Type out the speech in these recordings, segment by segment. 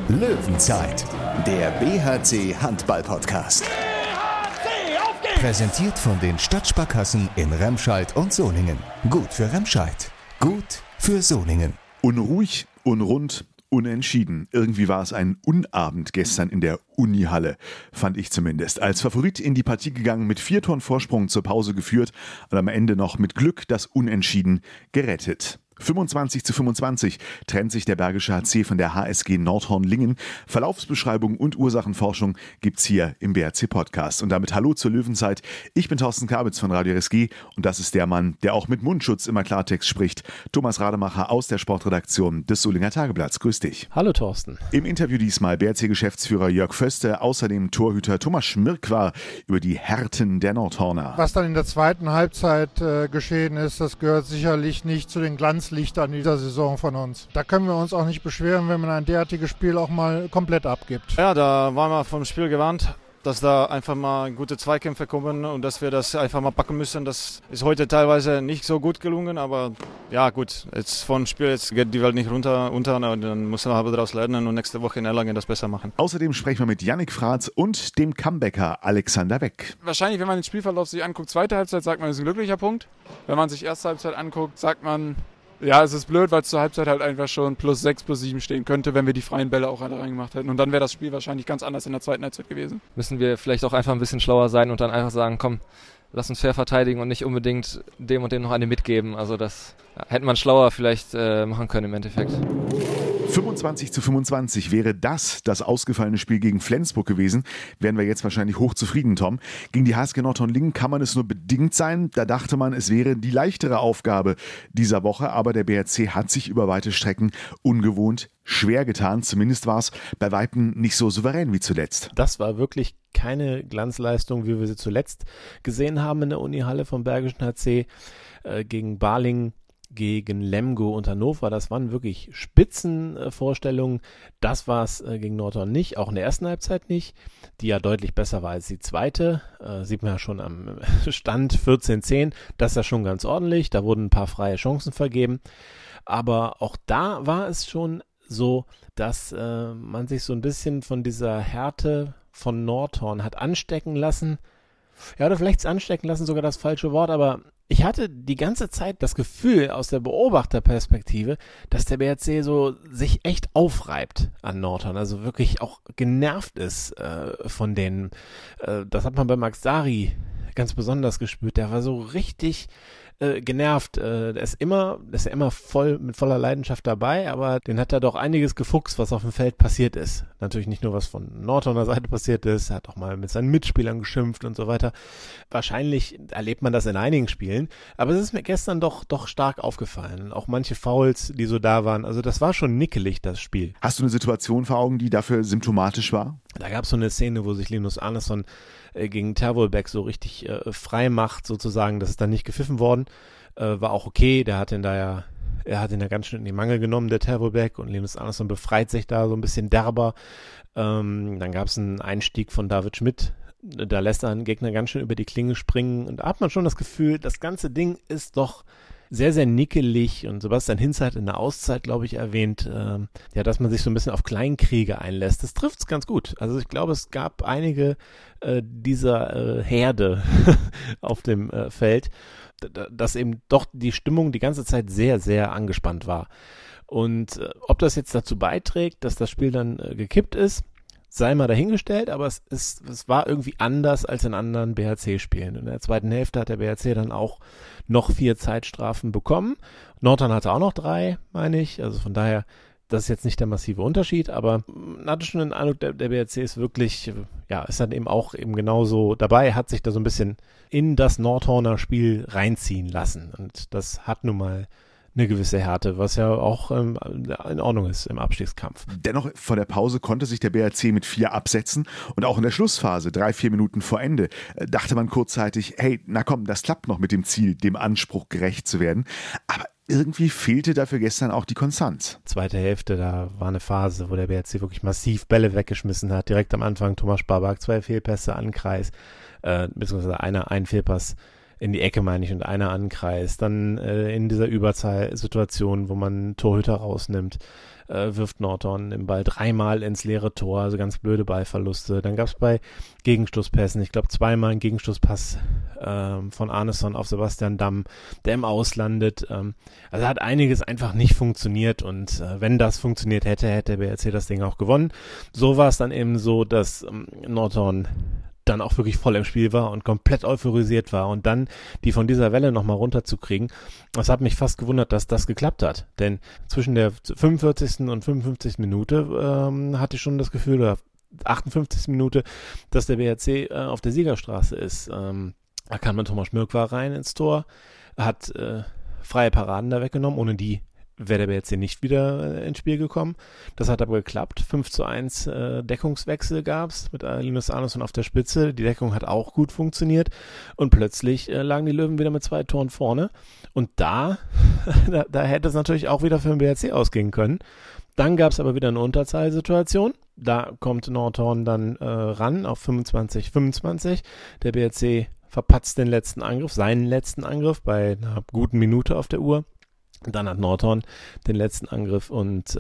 Löwenzeit, der BHC Handball-Podcast. BHC, auf geht's! Präsentiert von den Stadtsparkassen in Remscheid und Solingen. Gut für Remscheid, gut für Solingen. Unruhig, unrund, unentschieden. Irgendwie war es ein Unabend gestern in der Unihalle, fand ich zumindest. Als Favorit in die Partie gegangen, mit 4 Toren Vorsprung zur Pause geführt und am Ende noch mit Glück das Unentschieden gerettet. 25:25 trennt sich der Bergische HC von der HSG Nordhorn-Lingen. Verlaufsbeschreibung und Ursachenforschung gibt's hier im BHC-Podcast. Und damit hallo zur Löwenzeit. Ich bin Thorsten Kabitz von Radio RSG und das ist der Mann, der auch mit Mundschutz immer Klartext spricht. Thomas Rademacher aus der Sportredaktion des Solinger Tageblatts. Grüß dich. Hallo Thorsten. Im Interview diesmal BHC-Geschäftsführer Jörg Föste, außerdem Torhüter Thomas Schmirk war über die Härten der Nordhorner. Was dann in der zweiten Halbzeit geschehen ist, das gehört sicherlich nicht zu den Glanzlichtern dieser Saison von uns. Da können wir uns auch nicht beschweren, wenn man ein derartiges Spiel auch mal komplett abgibt. Ja, da waren wir vom Spiel gewarnt, dass da einfach mal gute Zweikämpfe kommen und dass wir das einfach mal packen müssen. Das ist heute teilweise nicht so gut gelungen, aber ja gut, jetzt vom Spiel jetzt geht die Welt nicht unter und dann müssen wir aber daraus lernen und nächste Woche in Erlangen das besser machen. Außerdem sprechen wir mit Yannick Fratz und dem Comebacker Alexander Weck. Wahrscheinlich, wenn man den Spielverlauf sich anguckt, zweite Halbzeit, sagt man, es ist ein glücklicher Punkt. Wenn man sich erste Halbzeit anguckt, sagt man, ja, es ist blöd, weil es zur Halbzeit halt einfach schon +6, +7 stehen könnte, wenn wir die freien Bälle auch alle reingemacht hätten. Und dann wäre das Spiel wahrscheinlich ganz anders in der zweiten Halbzeit gewesen. Müssen wir vielleicht auch einfach ein bisschen schlauer sein und dann einfach sagen, komm, lass uns fair verteidigen und nicht unbedingt dem und dem noch eine mitgeben. Also das hätte man schlauer vielleicht machen können im Endeffekt. 25:25 wäre das ausgefallene Spiel gegen Flensburg gewesen, wären wir jetzt wahrscheinlich hochzufrieden, Tom. Gegen die HSG Nordhorn-Lingen kann man es nur bedingt sein. Da dachte man, es wäre die leichtere Aufgabe dieser Woche, aber der BHC hat sich über weite Strecken ungewohnt schwer getan. Zumindest war es bei Weitem nicht so souverän wie zuletzt. Das war wirklich keine Glanzleistung, wie wir sie zuletzt gesehen haben in der Unihalle vom Bergischen HC gegen Balingen, gegen Lemgo und Hannover. Das waren wirklich Spitzenvorstellungen. Das war es gegen Nordhorn nicht, auch in der ersten Halbzeit nicht, die ja deutlich besser war als die zweite. Sieht man ja schon am Stand 14:10. Das ist ja schon ganz ordentlich. Da wurden ein paar freie Chancen vergeben. Aber auch da war es schon so, dass man sich so ein bisschen von dieser Härte von Nordhorn hat anstecken lassen. Ja, oder vielleicht anstecken lassen, sogar das falsche Wort, aber ich hatte die ganze Zeit das Gefühl aus der Beobachterperspektive, dass der BHC so sich echt aufreibt an Nordhorn, also wirklich auch genervt ist von denen. Das hat man bei Max Dari ganz besonders gespürt. Der war so richtig genervt. Der ist ja immer mit voller Leidenschaft dabei, aber den hat er doch einiges gefuchst, was auf dem Feld passiert ist. Natürlich nicht nur, was von Nordhorner Seite passiert ist, er hat auch mal mit seinen Mitspielern geschimpft und so weiter. Wahrscheinlich erlebt man das in einigen Spielen, aber es ist mir gestern doch stark aufgefallen. Auch manche Fouls, die so da waren. Also das war schon nickelig, das Spiel. Hast du eine Situation vor Augen, die dafür symptomatisch war? Da gab es so eine Szene, wo sich Linus Arneson gegen Tervolbeck so richtig frei macht, sozusagen. Das ist dann nicht gepfiffen worden. War auch okay, er hat ihn ja ganz schön in die Mangel genommen, der Tervolbeck, und Linus Arneson befreit sich da so ein bisschen derber. Dann gab es einen Einstieg von David Schmidt. Da lässt er einen Gegner ganz schön über die Klinge springen und da hat man schon das Gefühl, das ganze Ding ist doch sehr, sehr nickelig, und Sebastian Hinz hat in der Auszeit, glaube ich, erwähnt, dass man sich so ein bisschen auf Kleinkriege einlässt. Das trifft's ganz gut. Also ich glaube, es gab einige dieser Herde auf dem Feld, dass eben doch die Stimmung die ganze Zeit sehr, sehr angespannt war. Und ob das jetzt dazu beiträgt, dass das Spiel dann gekippt ist, sei mal dahingestellt, aber es war irgendwie anders als in anderen BHC-Spielen. In der zweiten Hälfte hat der BHC dann auch noch 4 Zeitstrafen bekommen. Nordhorn hatte auch noch 3, meine ich. Also von daher, das ist jetzt nicht der massive Unterschied, aber man hatte schon den Eindruck, der BHC ist wirklich, ist dann eben auch eben genauso dabei, hat sich da so ein bisschen in das Nordhorner Spiel reinziehen lassen. Und das hat nun mal eine gewisse Härte, was ja auch in Ordnung ist im Abstiegskampf. Dennoch, vor der Pause konnte sich der BHC mit 4 absetzen und auch in der Schlussphase, 3-4 Minuten vor Ende, dachte man kurzzeitig, hey, na komm, das klappt noch mit dem Ziel, dem Anspruch gerecht zu werden. Aber irgendwie fehlte dafür gestern auch die Konstanz. Zweite Hälfte, da war eine Phase, wo der BHC wirklich massiv Bälle weggeschmissen hat. Direkt am Anfang Thomas Sparbak, 2 Fehlpässe an den Kreis, beziehungsweise einen Fehlpass in die Ecke, meine ich, und einer ankreist. Dann in dieser Überzahlsituation, wo man Torhüter rausnimmt, wirft Norton den Ball 3-mal ins leere Tor, also ganz blöde Ballverluste. Dann gab es bei Gegenstoßpässen, ich glaube 2-mal einen Gegenstoßpass von Arneson auf Sebastian Damm, der im Auslandet. Also hat einiges einfach nicht funktioniert und wenn das funktioniert hätte, hätte der BRC das Ding auch gewonnen. So war es dann eben so, dass Norton dann auch wirklich voll im Spiel war und komplett euphorisiert war und dann die von dieser Welle nochmal runterzukriegen, das hat mich fast gewundert, dass das geklappt hat, denn zwischen der 45. und 55. Minute hatte ich schon das Gefühl, oder 58. Minute, dass der BRC auf der Siegerstraße ist. Da kam dann Thomas Schmirk rein ins Tor, hat freie Paraden da weggenommen, ohne die wäre der BRC nicht wieder ins Spiel gekommen. Das hat aber geklappt. 5:1 Deckungswechsel gab es mit Linus Arneson auf der Spitze. Die Deckung hat auch gut funktioniert. Und plötzlich lagen die Löwen wieder mit 2 Toren vorne. Und da hätte es natürlich auch wieder für den BRC ausgehen können. Dann gab es aber wieder eine Unterzahlsituation. Da kommt Norton dann ran auf 25-25. Der BRC verpatzt den letzten Angriff, seinen letzten Angriff bei einer guten Minute auf der Uhr. Dann hat Norton den letzten Angriff und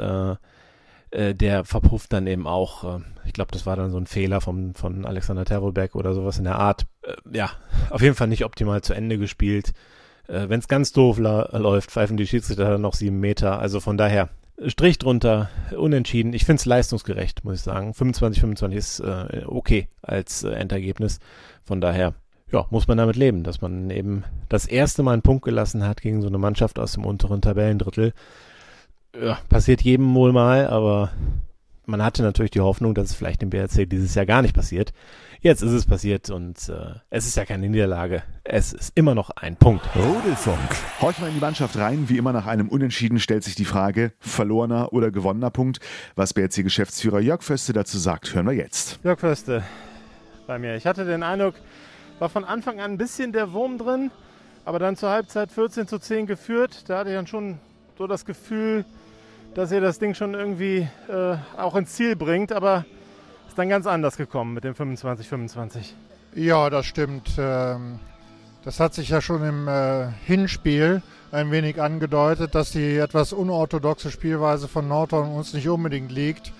der verpufft dann eben auch. Ich glaube, das war dann so ein Fehler von Alexander Terwolbeck oder sowas in der Art. Ja, auf jeden Fall nicht optimal zu Ende gespielt. Wenn es ganz doof läuft, pfeifen die Schiedsrichter dann noch 7 Meter. Also von daher, Strich drunter, unentschieden. Ich finde es leistungsgerecht, muss ich sagen. 25-25 ist okay als Endergebnis. Von daher, ja, muss man damit leben, dass man eben das erste Mal einen Punkt gelassen hat gegen so eine Mannschaft aus dem unteren Tabellendrittel. Ja, passiert jedem wohl mal, aber man hatte natürlich die Hoffnung, dass es vielleicht dem BRC dieses Jahr gar nicht passiert. Jetzt ist es passiert und es ist ja keine Niederlage. Es ist immer noch ein Punkt. Rudelfunk. Horch mal in die Mannschaft rein. Wie immer nach einem Unentschieden stellt sich die Frage, verlorener oder gewonnener Punkt. Was BRC-Geschäftsführer Jörg Föste dazu sagt, hören wir jetzt. Jörg Föste bei mir. Ich hatte den Eindruck, war von Anfang an ein bisschen der Wurm drin, aber dann zur Halbzeit 14:10 geführt. Da hatte ich dann schon so das Gefühl, dass ihr das Ding schon irgendwie auch ins Ziel bringt, aber ist dann ganz anders gekommen mit dem 25-25. Ja, das stimmt. Das hat sich ja schon im Hinspiel ein wenig angedeutet, dass die etwas unorthodoxe Spielweise von Norton uns nicht unbedingt liegt.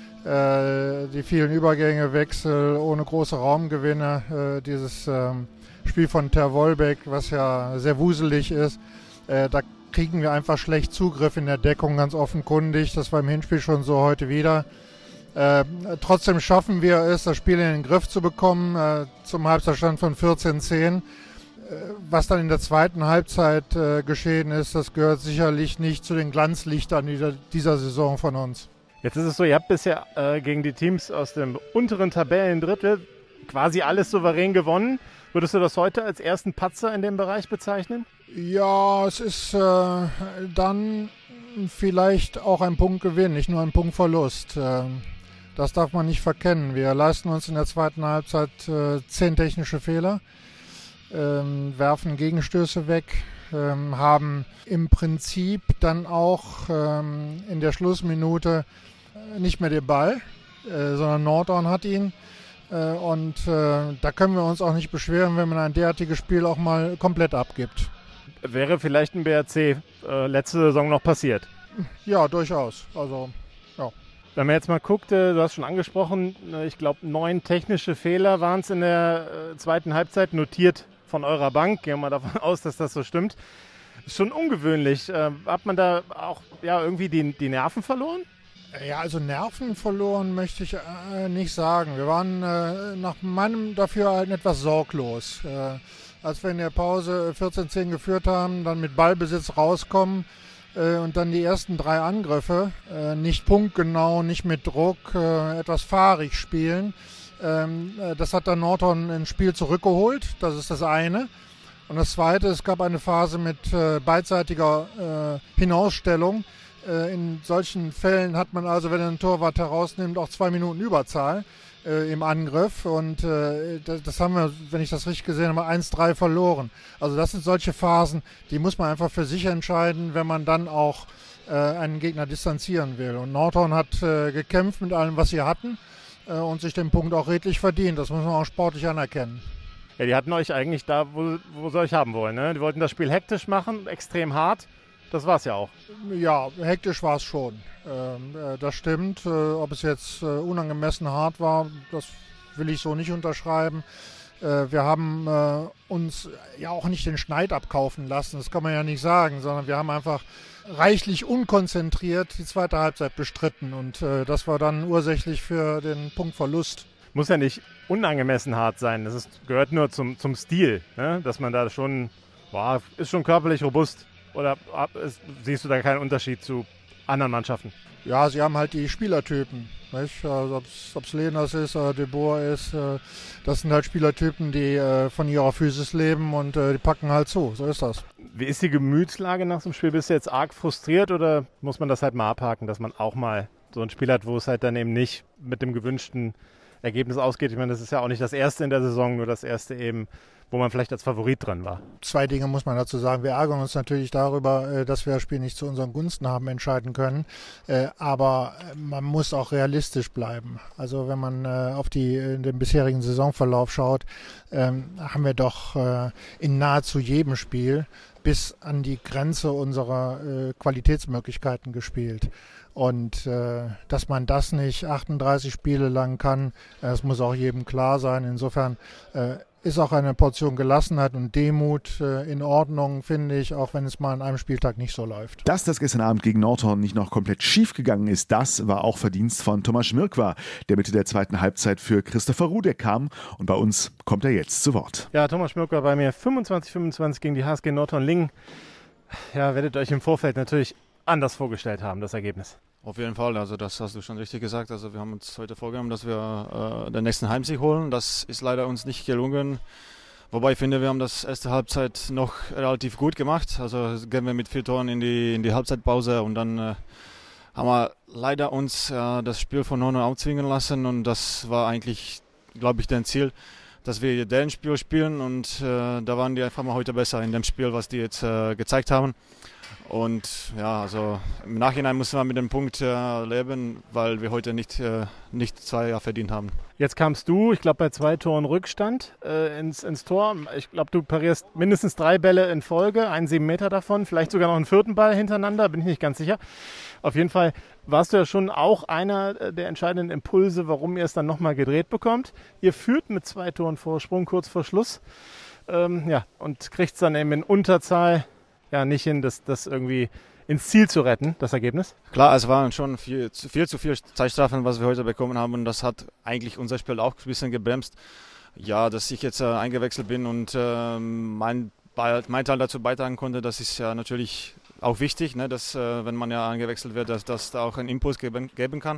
Die vielen Übergänge, Wechsel ohne große Raumgewinne, dieses Spiel von Terwolbeck, was ja sehr wuselig ist, da kriegen wir einfach schlecht Zugriff in der Deckung, ganz offenkundig. Das war im Hinspiel schon so, heute wieder. Trotzdem schaffen wir es, das Spiel in den Griff zu bekommen, zum Halbzeitstand von 14:10. Was dann in der zweiten Halbzeit geschehen ist, das gehört sicherlich nicht zu den Glanzlichtern dieser Saison von uns. Jetzt ist es so, ihr habt bisher gegen die Teams aus dem unteren Tabellendrittel quasi alles souverän gewonnen. Würdest du das heute als ersten Patzer in dem Bereich bezeichnen? Ja, es ist dann vielleicht auch ein Punktgewinn, nicht nur ein Punktverlust. Das darf man nicht verkennen. Wir leisten uns in der zweiten Halbzeit 10 technische Fehler, werfen Gegenstöße weg, haben im Prinzip dann auch in der Schlussminute nicht mehr den Ball, sondern Norton hat ihn. Und da können wir uns auch nicht beschweren, wenn man ein derartiges Spiel auch mal komplett abgibt. Wäre vielleicht ein BRC letzte Saison noch passiert? Ja, durchaus. Also, ja. Wenn man jetzt mal guckt, du hast schon angesprochen, ich glaube 9 technische Fehler waren es in der zweiten Halbzeit, notiert von eurer Bank. Gehen wir mal davon aus, dass das so stimmt. Ist schon ungewöhnlich. Hat man da auch irgendwie die Nerven verloren? Ja, also Nerven verloren möchte ich nicht sagen. Wir waren nach meinem Dafürhalten etwas sorglos. Als wir in der Pause 14:10 geführt haben, dann mit Ballbesitz rauskommen und dann die ersten 3 Angriffe nicht punktgenau, nicht mit Druck, etwas fahrig spielen. Das hat dann Norton ins Spiel zurückgeholt. Das ist das eine. Und das zweite, es gab eine Phase mit beidseitiger Hinausstellung. In solchen Fällen hat man also, wenn er einen Torwart herausnimmt, auch 2 Minuten Überzahl im Angriff. Und das haben wir, wenn ich das richtig gesehen habe, 1:3 verloren. Also das sind solche Phasen, die muss man einfach für sich entscheiden, wenn man dann auch einen Gegner distanzieren will. Und Norton hat gekämpft mit allem, was sie hatten und sich den Punkt auch redlich verdient. Das muss man auch sportlich anerkennen. Ja, die hatten euch eigentlich da, wo sie euch haben wollen. Ne? Die wollten das Spiel hektisch machen, extrem hart. Das war's ja auch. Ja, hektisch war es schon. Das stimmt. Ob es jetzt unangemessen hart war, das will ich so nicht unterschreiben. Wir haben uns ja auch nicht den Schneid abkaufen lassen, das kann man ja nicht sagen, sondern wir haben einfach reichlich unkonzentriert die zweite Halbzeit bestritten und das war dann ursächlich für den Punktverlust. Muss ja nicht unangemessen hart sein, das gehört nur zum Stil, ne? Dass man da schon, ist schon körperlich robust. Oder siehst du da keinen Unterschied zu anderen Mannschaften? Ja, sie haben halt die Spielertypen. Nicht? Also ob es Lenas ist oder De Boer ist, das sind halt Spielertypen, die von ihrer Physis leben und die packen halt zu. So ist das. Wie ist die Gemütslage nach so einem Spiel? Bist du jetzt arg frustriert oder muss man das halt mal abhaken, dass man auch mal so ein Spiel hat, wo es halt dann eben nicht mit dem gewünschten Ergebnis ausgeht? Ich meine, das ist ja auch nicht das erste in der Saison, nur das erste eben, wo man vielleicht als Favorit drin war. 2 Dinge muss man dazu sagen. Wir ärgern uns natürlich darüber, dass wir das Spiel nicht zu unseren Gunsten haben entscheiden können. Aber man muss auch realistisch bleiben. Also wenn man auf den bisherigen Saisonverlauf schaut, haben wir doch in nahezu jedem Spiel bis an die Grenze unserer Qualitätsmöglichkeiten gespielt. Und dass man das nicht 38 Spiele lang kann, das muss auch jedem klar sein. Insofern ist auch eine Portion Gelassenheit und Demut in Ordnung, finde ich, auch wenn es mal an einem Spieltag nicht so läuft. Dass das gestern Abend gegen Nordhorn nicht noch komplett schief gegangen ist, das war auch Verdienst von Thomas Schmirk, der Mitte der zweiten Halbzeit für Christopher Rudek kam. Und bei uns kommt er jetzt zu Wort. Ja, Thomas Schmirk bei mir 25-25 gegen die HSG Nordhorn-Lingen. Ja, werdet euch im Vorfeld natürlich anders vorgestellt haben, das Ergebnis. Auf jeden Fall, also das hast du schon richtig gesagt. Also wir haben uns heute vorgenommen, dass wir den nächsten Heimsieg holen. Das ist leider uns nicht gelungen. Wobei ich finde, wir haben das erste Halbzeit noch relativ gut gemacht. Also gehen wir mit 4 Toren in die Halbzeitpause und dann haben wir leider uns das Spiel von Nordhorn aufzwingen lassen und das war eigentlich, glaube ich, dein Ziel, dass wir deren Spiel spielen und da waren die einfach mal heute besser in dem Spiel, was die jetzt gezeigt haben. Und ja, also im Nachhinein müssen wir mit dem Punkt leben, weil wir heute nicht 2 verdient haben. Jetzt kamst du, ich glaube bei 2 Toren Rückstand ins Tor. Ich glaube, du parierst mindestens 3 Bälle in Folge, 7 Meter davon, vielleicht sogar noch einen 4. Ball hintereinander, bin ich nicht ganz sicher. Auf jeden Fall warst du ja schon auch einer der entscheidenden Impulse, warum ihr es dann nochmal gedreht bekommt. Ihr führt mit 2 Toren Vorsprung kurz vor Schluss und kriegt es dann eben in Unterzahl nicht hin, das irgendwie ins Ziel zu retten, das Ergebnis? Klar, es waren schon viel zu viel Zeitstrafen, was wir heute bekommen haben und das hat eigentlich unser Spiel auch ein bisschen gebremst. Ja, dass ich jetzt eingewechselt bin und mein Teil dazu beitragen konnte, das ist ja natürlich auch wichtig, ne, dass wenn man ja eingewechselt wird, dass da auch einen Impuls geben kann.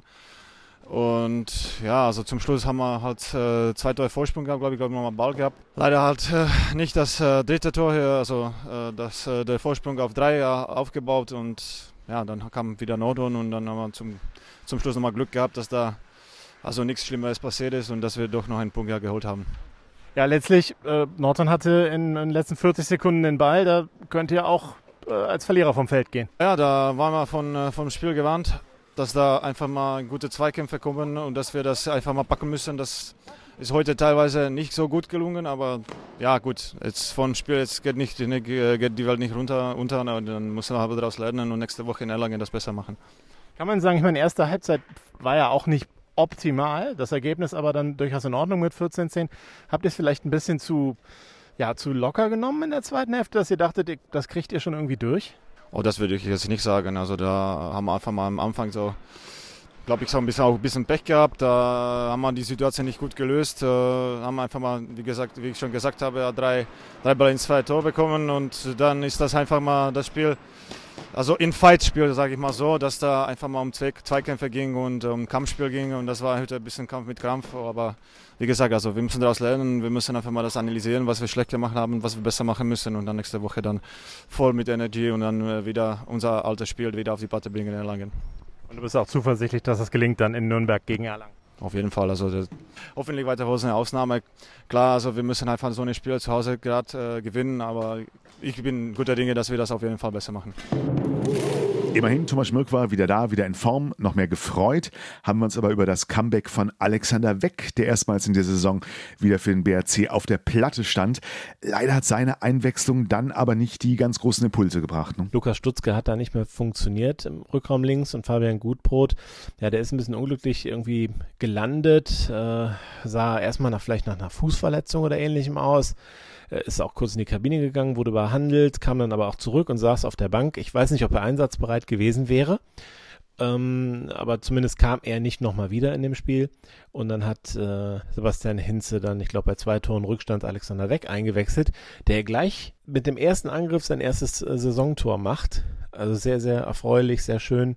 Und ja, also zum Schluss haben wir halt 2 Tore Vorsprung gehabt, glaube ich, nochmal Ball gehabt. Leider halt nicht das dritte Tor hier, also der Vorsprung auf 3 aufgebaut und ja, dann kam wieder Nordhorn und dann haben wir zum Schluss nochmal Glück gehabt, dass da also nichts Schlimmeres passiert ist und dass wir doch noch einen Punkt geholt haben. Ja, letztlich, Nordhorn hatte in den letzten 40 Sekunden den Ball, da könnt ihr auch als Verlierer vom Feld gehen. Ja, da waren wir vom Spiel gewarnt, dass da einfach mal gute Zweikämpfe kommen und dass wir das einfach mal packen müssen. Das ist heute teilweise nicht so gut gelungen, aber ja gut, jetzt vom Spiel jetzt geht die Welt nicht runter und dann müssen wir aber daraus lernen und nächste Woche in Erlangen das besser machen. Kann man sagen, ich meine, erste Halbzeit war ja auch nicht optimal, das Ergebnis aber dann durchaus in Ordnung mit 14-10. Habt ihr es vielleicht ein bisschen zu locker genommen in der zweiten Hälfte, dass ihr dachtet, das kriegt ihr schon irgendwie durch? Oh, das würde ich jetzt nicht sagen. Also da haben wir einfach mal am Anfang so, glaube ich, ein bisschen Pech gehabt. Da haben wir die Situation nicht gut gelöst. Haben einfach mal, wie ich schon gesagt habe, 3 Bälle ins 2 Tor bekommen und dann ist das einfach mal das Spiel, also in Fight-Spiel, sage ich mal so, dass da einfach mal um Zweikämpfe ging und um Kampfspiel ging und das war heute ein bisschen Kampf mit Krampf, aber wie gesagt, also wir müssen daraus lernen, wir müssen einfach mal das analysieren, was wir schlecht gemacht haben, was wir besser machen müssen und dann nächste Woche dann voll mit Energie und dann wieder unser altes Spiel wieder auf die Platte bringen in Erlangen. Und du bist auch zuversichtlich, dass es gelingt dann in Nürnberg gegen Erlangen? Auf jeden Fall, also hoffentlich weiter eine Ausnahme. Klar, also wir müssen einfach so ein Spiel zu Hause gerade gewinnen, aber ich bin guter Dinge, dass wir das auf jeden Fall besser machen. Immerhin, Thomas Schmirk war wieder da, wieder in Form, noch mehr gefreut, haben wir uns aber über das Comeback von Alexander Weck, der erstmals in der Saison wieder für den BRC auf der Platte stand. Leider hat seine Einwechslung dann aber nicht die ganz großen Impulse gebracht. Ne? Lukas Stutzke hat da nicht mehr funktioniert im Rückraum links und Fabian Gutbrot, ja, der ist ein bisschen unglücklich irgendwie gelandet, sah erstmal vielleicht nach einer Fußverletzung oder ähnlichem aus. Ist auch kurz in die Kabine gegangen, wurde behandelt, kam dann aber auch zurück und saß auf der Bank. Ich weiß nicht, ob er einsatzbereit gewesen wäre, aber zumindest kam er nicht nochmal wieder in dem Spiel. Und dann hat Sebastian Hinze dann, ich glaube bei 2 Toren Rückstand, Alexander Weck eingewechselt, der gleich mit dem ersten Angriff sein erstes Saisontor macht. Also sehr, sehr erfreulich, sehr schön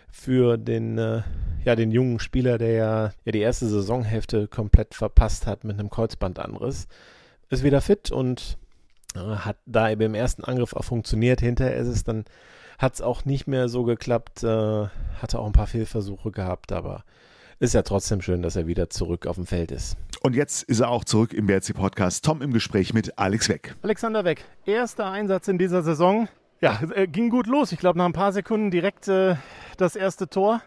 für den jungen Spieler, der ja die erste Saisonhälfte komplett verpasst hat mit einem Kreuzbandanriss. Ist wieder fit und hat da eben im ersten Angriff auch funktioniert. Hinterher hat es auch nicht mehr so geklappt, hatte auch ein paar Fehlversuche gehabt, aber ist ja trotzdem schön, dass er wieder zurück auf dem Feld ist. Und jetzt ist er auch zurück im BRC-Podcast. Tom im Gespräch mit Alex Weck. Alexander Weck, erster Einsatz in dieser Saison. Ja, ging gut los. Ich glaube, nach ein paar Sekunden direkt das erste Tor.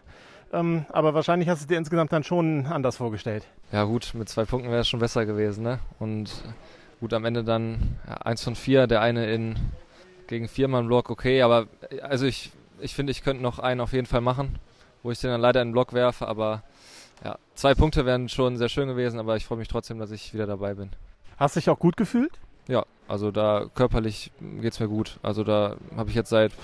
Aber wahrscheinlich hast du dir insgesamt dann schon anders vorgestellt. Ja gut, mit 2 Punkten wäre es schon besser gewesen, ne? Und gut, am Ende dann 1 von 4, der eine gegen 4-Mann-Block, okay, aber also ich finde, ich könnte noch einen auf jeden Fall machen, wo ich den dann leider in den Block werfe, aber ja, 2 Punkte wären schon sehr schön gewesen, aber ich freue mich trotzdem, dass ich wieder dabei bin. Hast du dich auch gut gefühlt? Ja, also da körperlich geht's mir gut. Also da habe ich jetzt seit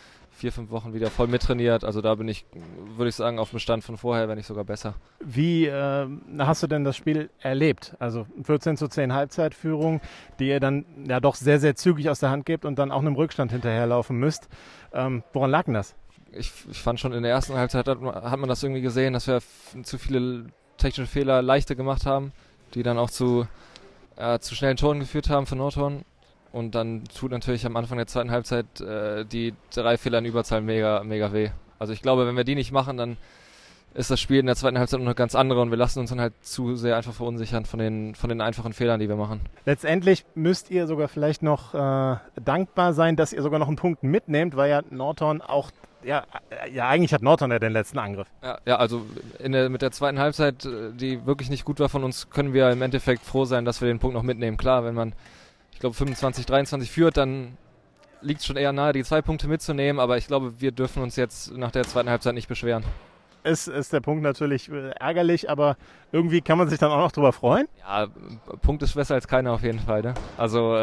4-5 Wochen wieder voll mittrainiert. Also da bin ich, würde ich sagen, auf dem Stand von vorher, wenn nicht sogar besser. Wie hast du denn das Spiel erlebt? Also 14:10 Halbzeitführung, die ihr dann ja doch sehr, sehr zügig aus der Hand gebt und dann auch einem Rückstand hinterherlaufen müsst. Woran lag denn das? Ich fand schon in der ersten Halbzeit hat man das irgendwie gesehen, dass wir zu viele technische Fehler leichter gemacht haben, die dann auch zu schnellen Toren geführt haben für Nordhorn. Und dann tut natürlich am Anfang der zweiten Halbzeit die 3 Fehler in Überzahl mega, mega weh. Also ich glaube, wenn wir die nicht machen, dann ist das Spiel in der zweiten Halbzeit noch eine ganz andere und wir lassen uns dann halt zu sehr einfach verunsichern von den einfachen Fehlern, die wir machen. Letztendlich müsst ihr sogar vielleicht noch dankbar sein, dass ihr sogar noch einen Punkt mitnehmt, weil ja Nordhorn auch, eigentlich hat Nordhorn ja den letzten Angriff. Ja, also mit der zweiten Halbzeit, die wirklich nicht gut war von uns, können wir im Endeffekt froh sein, dass wir den Punkt noch mitnehmen. Klar, wenn man, ich glaube, 25-23 führt, dann liegt es schon eher nahe, die 2 Punkte mitzunehmen. Aber ich glaube, wir dürfen uns jetzt nach der zweiten Halbzeit nicht beschweren. Ist der Punkt natürlich ärgerlich, aber irgendwie kann man sich dann auch noch drüber freuen? Ja, Punkt ist besser als keiner auf jeden Fall. Ne? Also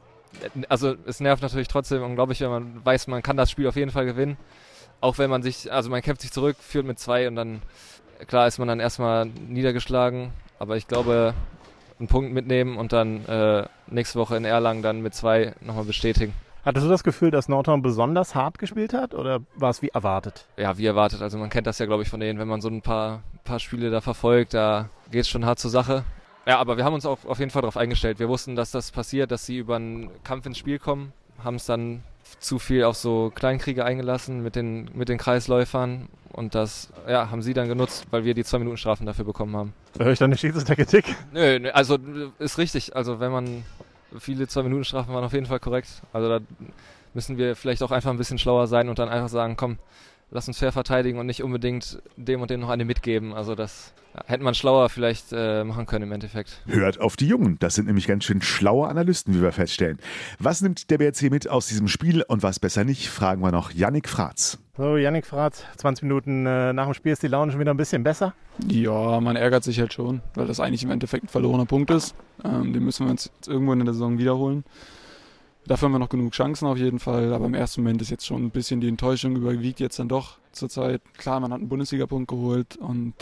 es nervt natürlich trotzdem unglaublich, wenn man weiß, man kann das Spiel auf jeden Fall gewinnen. Auch wenn man man kämpft sich zurück, führt mit 2 und dann, klar, ist man dann erstmal niedergeschlagen. Aber ich glaube, einen Punkt mitnehmen und dann nächste Woche in Erlangen dann mit 2 nochmal bestätigen. Hattest du das Gefühl, dass Nordhorn besonders hart gespielt hat oder war es wie erwartet? Ja, wie erwartet. Also man kennt das ja, glaube ich, von denen, wenn man so ein paar Spiele da verfolgt, da geht es schon hart zur Sache. Ja, aber wir haben uns auch auf jeden Fall darauf eingestellt. Wir wussten, dass das passiert, dass sie über einen Kampf ins Spiel kommen, haben es dann zu viel auf so Kleinkriege eingelassen mit den Kreisläufern und das haben sie dann genutzt, weil wir die 2 Minuten Strafen dafür bekommen haben. Höre ich dann eine Schiedsrichterkritik? Nö, also ist richtig. Also wenn man viele 2 Minuten Strafen waren auf jeden Fall korrekt. Also da müssen wir vielleicht auch einfach ein bisschen schlauer sein und dann einfach sagen, komm, lass uns fair verteidigen und nicht unbedingt dem und dem noch eine mitgeben. Also das hätte man schlauer vielleicht machen können im Endeffekt. Hört auf die Jungen, das sind nämlich ganz schön schlaue Analysten, wie wir feststellen. Was nimmt der BRC mit aus diesem Spiel und was besser nicht, fragen wir noch Yannick Fratz. So, Yannick Fratz, 20 Minuten nach dem Spiel ist die Laune schon wieder ein bisschen besser? Ja, man ärgert sich halt schon, weil das eigentlich im Endeffekt ein verlorener Punkt ist. Den müssen wir uns jetzt irgendwo in der Saison wiederholen. Dafür haben wir noch genug Chancen auf jeden Fall, aber im ersten Moment ist jetzt schon ein bisschen die Enttäuschung überwiegt jetzt dann doch zurzeit. Klar, man hat einen Bundesliga-Punkt geholt und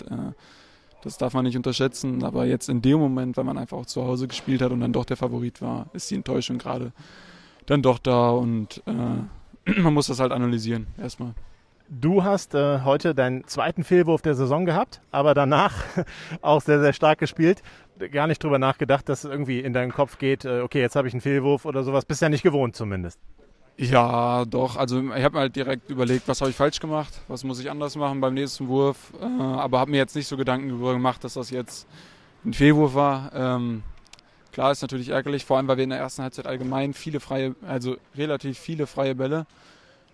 das darf man nicht unterschätzen, aber jetzt in dem Moment, weil man einfach auch zu Hause gespielt hat und dann doch der Favorit war, ist die Enttäuschung gerade dann doch da und man muss das halt analysieren erstmal. Du hast heute deinen 2. Fehlwurf der Saison gehabt, aber danach auch sehr, sehr stark gespielt. Gar nicht drüber nachgedacht, dass es irgendwie in deinen Kopf geht, okay, jetzt habe ich einen Fehlwurf oder sowas. Bist ja nicht gewohnt zumindest. Ja, doch. Also ich habe mir halt direkt überlegt, was habe ich falsch gemacht, was muss ich anders machen beim nächsten Wurf. Aber habe mir jetzt nicht so Gedanken darüber gemacht, dass das jetzt ein Fehlwurf war. Klar, ist natürlich ärgerlich, vor allem, weil wir in der ersten Halbzeit allgemein relativ viele freie Bälle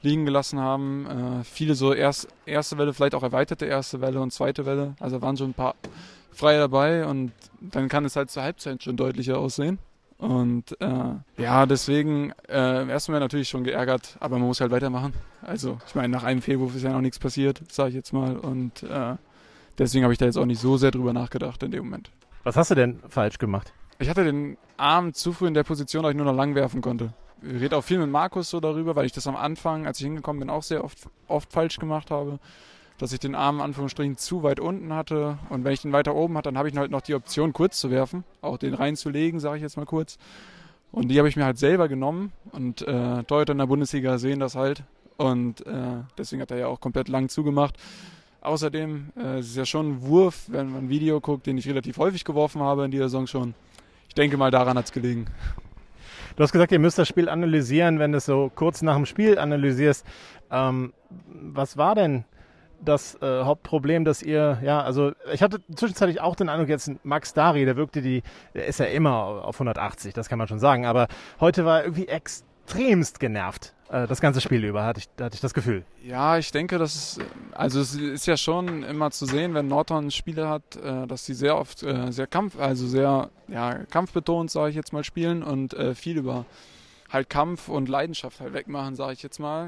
liegen gelassen haben. Viele so erste Welle, vielleicht auch erweiterte erste Welle und zweite Welle. Also waren schon ein paar freie dabei und dann kann es halt zur Halbzeit schon deutlicher aussehen. Und deswegen im ersten Mal natürlich schon geärgert, aber man muss halt weitermachen. Also ich meine, nach einem Fehlwurf ist ja noch nichts passiert, sage ich jetzt mal. Und deswegen habe ich da jetzt auch nicht so sehr drüber nachgedacht in dem Moment. Was hast du denn falsch gemacht? Ich hatte den Arm zu früh in der Position, dass ich nur noch lang werfen konnte. Ich rede auch viel mit Markus so darüber, weil ich das am Anfang, als ich hingekommen bin, auch sehr oft falsch gemacht habe. Dass ich den Arm in Anführungsstrichen zu weit unten hatte. Und wenn ich den weiter oben hatte, dann habe ich halt noch die Option, kurz zu werfen. Auch den reinzulegen, sage ich jetzt mal kurz. Und die habe ich mir halt selber genommen. Und Torhüter in der Bundesliga sehen das halt. Und deswegen hat er ja auch komplett lang zugemacht. Außerdem es ist ja schon ein Wurf, wenn man ein Video guckt, den ich relativ häufig geworfen habe in dieser Saison schon. Ich denke mal, daran hat es gelegen. Du hast gesagt, ihr müsst das Spiel analysieren, wenn du es so kurz nach dem Spiel analysierst. Was war denn das Hauptproblem, dass ihr, also ich hatte zwischenzeitlich auch den Eindruck, jetzt Max Dari, der ist ja immer auf 180, das kann man schon sagen, aber heute war er irgendwie extremst genervt, das ganze Spiel über, hatte ich das Gefühl. Ja, ich denke, es ist ja schon immer zu sehen, wenn Norton Spiele hat, dass sie sehr oft sehr kampfbetont, sage ich jetzt mal, spielen und viel über halt Kampf und Leidenschaft halt wegmachen, sage ich jetzt mal.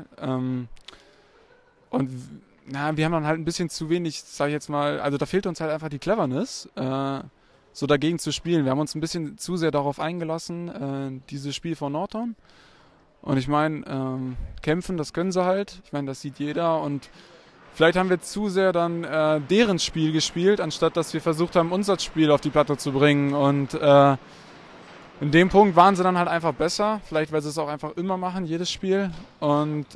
Wir haben dann halt ein bisschen zu wenig, sag ich jetzt mal, also da fehlt uns halt einfach die Cleverness, so dagegen zu spielen. Wir haben uns ein bisschen zu sehr darauf eingelassen, dieses Spiel von Norton. Und ich meine, kämpfen, das können sie halt. Ich meine, das sieht jeder. Und vielleicht haben wir zu sehr dann deren Spiel gespielt, anstatt dass wir versucht haben, unser Spiel auf die Platte zu bringen. Und in dem Punkt waren sie dann halt einfach besser. Vielleicht, weil sie es auch einfach immer machen, jedes Spiel. Und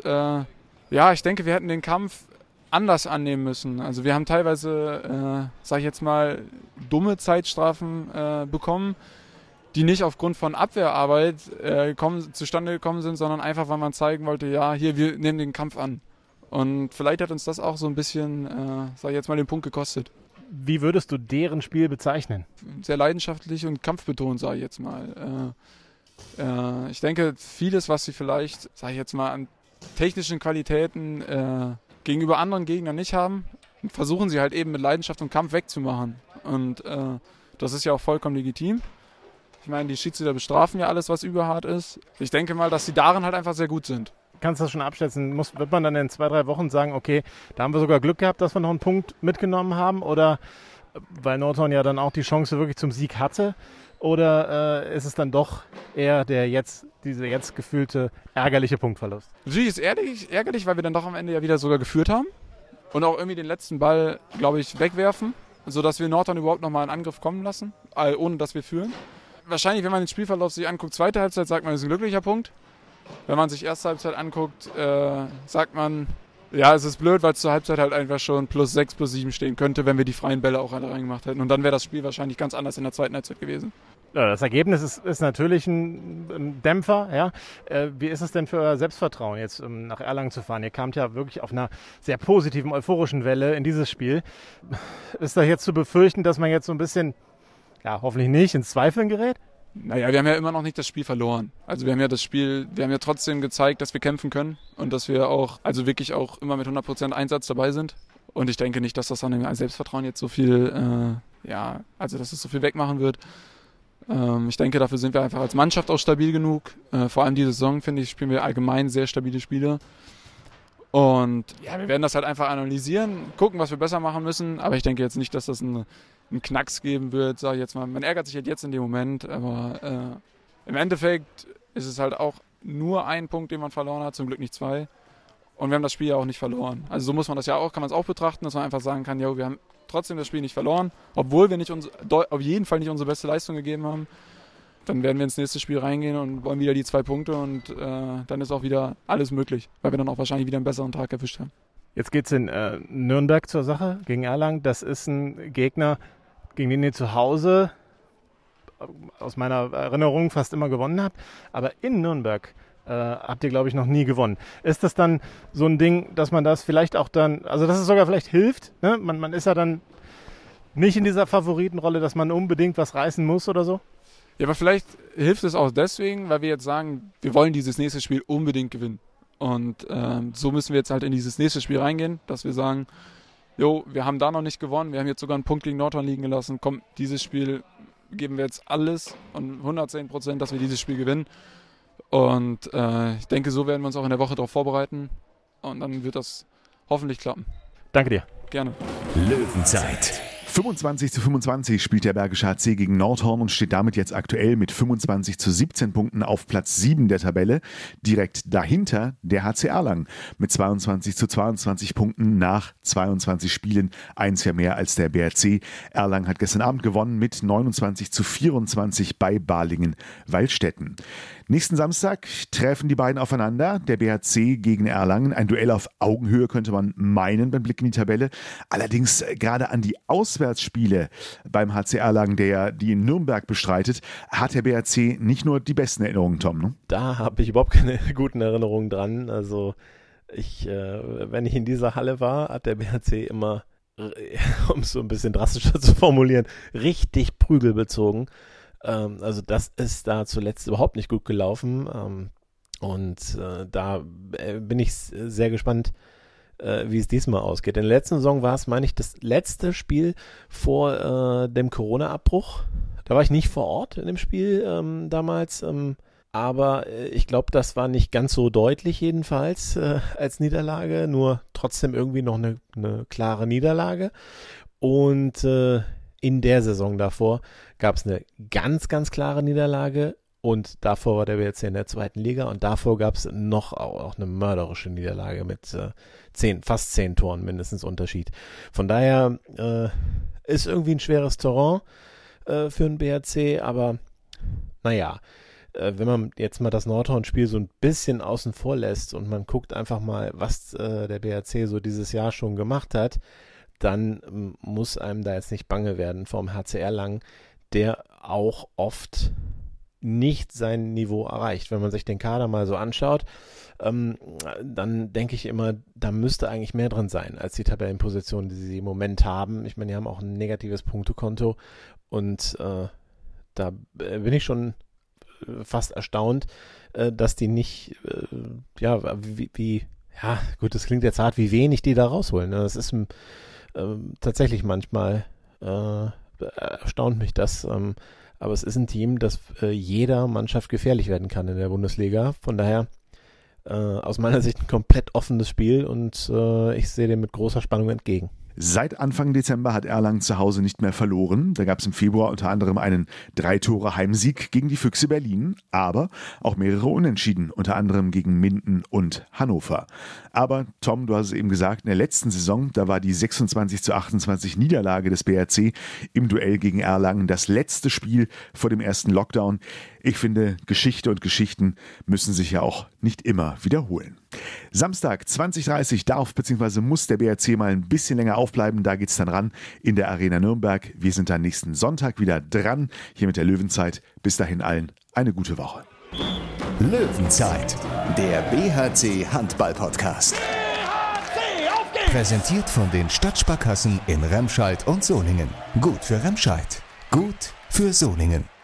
ich denke, wir hätten den Kampf anders annehmen müssen. Also wir haben teilweise, sage ich jetzt mal, dumme Zeitstrafen bekommen, die nicht aufgrund von Abwehrarbeit zustande gekommen sind, sondern einfach, weil man zeigen wollte, wir nehmen den Kampf an. Und vielleicht hat uns das auch so ein bisschen, sage ich jetzt mal, den Punkt gekostet. Wie würdest du deren Spiel bezeichnen? Sehr leidenschaftlich und kampfbetont, sage ich jetzt mal. Ich denke, vieles, was sie vielleicht, sage ich jetzt mal, an technischen Qualitäten gegenüber anderen Gegnern nicht haben, versuchen sie halt eben mit Leidenschaft und Kampf wegzumachen. Und das ist ja auch vollkommen legitim. Ich meine, die Schiedsrichter bestrafen ja alles, was überhart ist. Ich denke mal, dass sie darin halt einfach sehr gut sind. Kannst du das schon abschätzen? Wird man dann in 2-3 Wochen sagen, okay, da haben wir sogar Glück gehabt, dass wir noch einen Punkt mitgenommen haben? Oder weil Norton ja dann auch die Chance wirklich zum Sieg hatte? Oder ist es dann doch eher dieser jetzt gefühlte ärgerliche Punktverlust? Natürlich ist es ärgerlich, weil wir dann doch am Ende ja wieder sogar geführt haben und auch irgendwie den letzten Ball, glaube ich, wegwerfen, sodass wir Norton überhaupt nochmal einen Angriff kommen lassen, ohne dass wir führen. Wahrscheinlich, wenn man den Spielverlauf sich anguckt, zweite Halbzeit, sagt man, das ist ein glücklicher Punkt. Wenn man sich erste Halbzeit anguckt, sagt man, es ist blöd, weil es zur Halbzeit halt einfach schon +6, +7 stehen könnte, wenn wir die freien Bälle auch alle reingemacht hätten. Und dann wäre das Spiel wahrscheinlich ganz anders in der zweiten Halbzeit gewesen. Ja, das Ergebnis ist natürlich ein Dämpfer. Ja. Wie ist es denn für euer Selbstvertrauen, jetzt nach Erlangen zu fahren? Ihr kamt ja wirklich auf einer sehr positiven, euphorischen Welle in dieses Spiel. Ist da jetzt zu befürchten, dass man jetzt so ein bisschen, hoffentlich nicht, ins Zweifeln gerät? Naja, wir haben ja immer noch nicht das Spiel verloren. Also wir haben ja trotzdem gezeigt, dass wir kämpfen können und dass wir auch, also wirklich auch immer mit 100% Einsatz dabei sind. Und ich denke nicht, dass das an dem Selbstvertrauen jetzt so viel, dass es so viel wegmachen wird. Ich denke, dafür sind wir einfach als Mannschaft auch stabil genug. Vor allem diese Saison, finde ich, spielen wir allgemein sehr stabile Spiele. Und wir werden das halt einfach analysieren, gucken, was wir besser machen müssen. Aber ich denke jetzt nicht, dass das einen Knacks geben wird, sage ich jetzt mal. Man ärgert sich halt jetzt in dem Moment, aber im Endeffekt ist es halt auch nur ein Punkt, den man verloren hat, zum Glück nicht 2. Und wir haben das Spiel ja auch nicht verloren. Also so muss man das ja auch, kann man es auch betrachten, dass man einfach sagen kann, wir haben trotzdem das Spiel nicht verloren, obwohl wir auf jeden Fall nicht unsere beste Leistung gegeben haben. Dann werden wir ins nächste Spiel reingehen und wollen wieder die 2 Punkte und dann ist auch wieder alles möglich, weil wir dann auch wahrscheinlich wieder einen besseren Tag erwischt haben. Jetzt geht es in Nürnberg zur Sache gegen Erlangen. Das ist ein Gegner, gegen den ihr zu Hause aus meiner Erinnerung fast immer gewonnen habt. Aber in Nürnberg habt ihr, glaube ich, noch nie gewonnen. Ist das dann so ein Ding, dass man das vielleicht auch dann, also dass es sogar vielleicht hilft? Ne? Man ist ja dann nicht in dieser Favoritenrolle, dass man unbedingt was reißen muss oder so? Ja, aber vielleicht hilft es auch deswegen, weil wir jetzt sagen, wir wollen dieses nächste Spiel unbedingt gewinnen. Und so müssen wir jetzt halt in dieses nächste Spiel reingehen, dass wir sagen, jo, wir haben da noch nicht gewonnen, wir haben jetzt sogar einen Punkt gegen Nordhorn liegen gelassen. Komm, dieses Spiel geben wir jetzt alles und 110%, dass wir dieses Spiel gewinnen. Und ich denke, so werden wir uns auch in der Woche darauf vorbereiten. Und dann wird das hoffentlich klappen. Danke dir. Gerne. Löwenzeit. 25:25 spielt der Bergische HC gegen Nordhorn und steht damit jetzt aktuell mit 25:17 Punkten auf Platz 7 der Tabelle. Direkt dahinter der HC Erlangen mit 22:22 Punkten nach 22 Spielen. Eins ja mehr als der BRC. Erlangen hat gestern Abend gewonnen mit 29:24 bei Balingen-Waldstätten. Nächsten Samstag treffen die beiden aufeinander. Der BHC gegen Erlangen. Ein Duell auf Augenhöhe könnte man meinen beim Blick in die Tabelle. Allerdings gerade an die Auswärtsspiele beim HC Erlangen, der ja die in Nürnberg bestreitet, hat der BHC nicht nur die besten Erinnerungen, Tom, ne? Da habe ich überhaupt keine guten Erinnerungen dran. Also wenn ich in dieser Halle war, hat der BHC immer, um es so ein bisschen drastischer zu formulieren, richtig Prügel bezogen. Also das ist da zuletzt überhaupt nicht gut gelaufen. Da bin ich sehr gespannt, wie es diesmal ausgeht. In der letzten Saison war es, meine ich, das letzte Spiel vor dem Corona-Abbruch. Da war ich nicht vor Ort in dem Spiel damals, aber ich glaube, das war nicht ganz so deutlich jedenfalls als Niederlage, nur trotzdem irgendwie noch eine klare Niederlage. Und in der Saison davor gab es eine ganz, ganz klare Niederlage. Und davor war der BHC in der 2. Liga und davor gab es noch auch eine mörderische Niederlage mit fast 10 Toren mindestens Unterschied. Von daher ist irgendwie ein schweres Terrain für den BHC, aber naja, wenn man jetzt mal das Nordhorn-Spiel so ein bisschen außen vor lässt und man guckt einfach mal, was der BHC so dieses Jahr schon gemacht hat, dann muss einem da jetzt nicht bange werden vom HC Erlangen, der auch oft nicht sein Niveau erreicht. Wenn man sich den Kader mal so anschaut, dann denke ich immer, da müsste eigentlich mehr drin sein als die Tabellenposition, die sie im Moment haben. Ich meine, die haben auch ein negatives Punktekonto und da bin ich schon fast erstaunt, dass die nicht, gut, das klingt jetzt hart, wie wenig die da rausholen. Das ist tatsächlich manchmal erstaunt mich das, aber es ist ein Team, das jeder Mannschaft gefährlich werden kann in der Bundesliga. Von daher aus meiner Sicht ein komplett offenes Spiel und ich sehe dem mit großer Spannung entgegen. Seit Anfang Dezember hat Erlangen zu Hause nicht mehr verloren. Da gab es im Februar unter anderem einen 3-Tore-Heimsieg gegen die Füchse Berlin, aber auch mehrere Unentschieden, unter anderem gegen Minden und Hannover. Aber Tom, du hast es eben gesagt, in der letzten Saison, da war die 26:28 Niederlage des BRC im Duell gegen Erlangen das letzte Spiel vor dem ersten Lockdown. Ich finde, Geschichte und Geschichten müssen sich ja auch nicht immer wiederholen. Samstag 20:30 darf bzw. muss der BRC mal ein bisschen länger aufbleiben. Da geht's dann ran in der Arena Nürnberg. Wir sind dann nächsten Sonntag wieder dran, hier mit der Löwenzeit. Bis dahin allen eine gute Woche. Löwenzeit, der BHC Handball-Podcast. BHC, auf geht's! Präsentiert von den Stadtsparkassen in Remscheid und Solingen. Gut für Remscheid, gut für Solingen.